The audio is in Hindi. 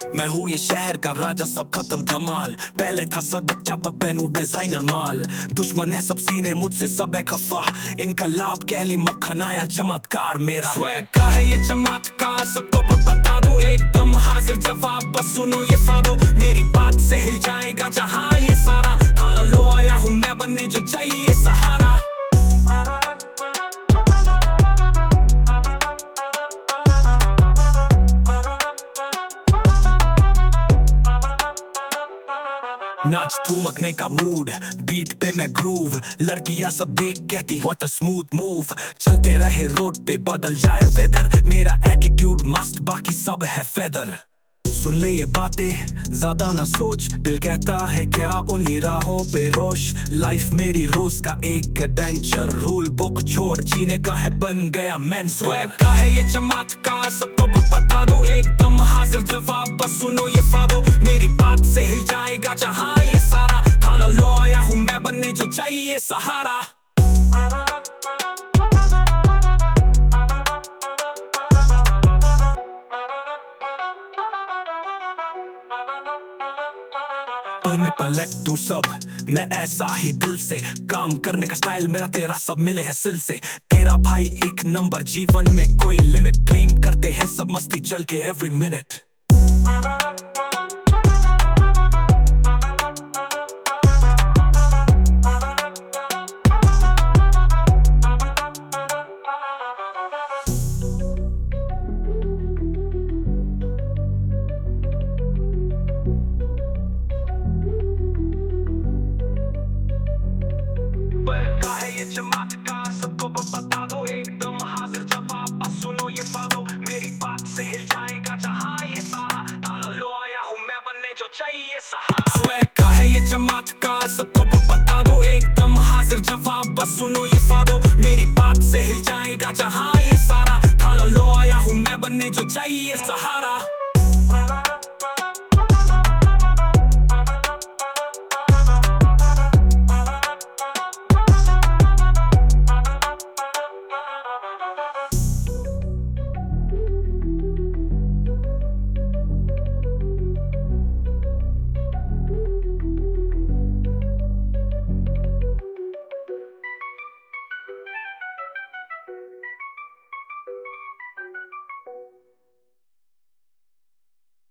मैं हूँ ये शहर का राजा, सब खत्म धमाल। पहले था सब बच्चा, पर पहनू डिजाइनर माल। दुश्मन है सब सीने मुझसे, सब है खफा। इनका लाभ कैली मक्खन आया चमत्कार मेरा। स्वैग का है ये चमत्कार, सबको बता दो एकदम हाजिर जवाब। बस सुनो ये फादो, मेरी बात से हिल जाएगा जहाँ ये सारा। हाँ लो आया हूँ मैं बनने जो चाहिए सहारा। नाच ठुमकने का मूड, बीट पे मैं ग्रूव। लड़कियां सब देख कहती व्हाट अ स्मूथ मूव। चलते रहे रोड पे बदल जाए वेदर, मेरा एटीट्यूड मस्त बाकी सब है फेदर। सुन ले ये बातें ज्यादा ना सोच, दिल कहता है क्या उन्हीं राहों पे रोश। लाइफ मेरी रोज का एक एडवेंचर, रूल बुक छोड़ जीने का है बन गया मैन। स्वैग का है ये चमत्कार, सबको बता दो एकदम हाजिर जवाब। बस सुनो ये फादो, मेरी बात से हिल जाएगा जहाँ ये सारा। खाना लो आया हूँ मैं बनने जो चाहिए सहारा। मैं पलट दूं सब, मैं ऐसा ही दिल से। काम करने का स्टाइल मेरा तेरा सब मिले है सिल से। तेरा भाई एक नंबर, जीवन में कोई लिमिट। क्लेम करते हैं सब मस्ती चल के एवरी मिनट।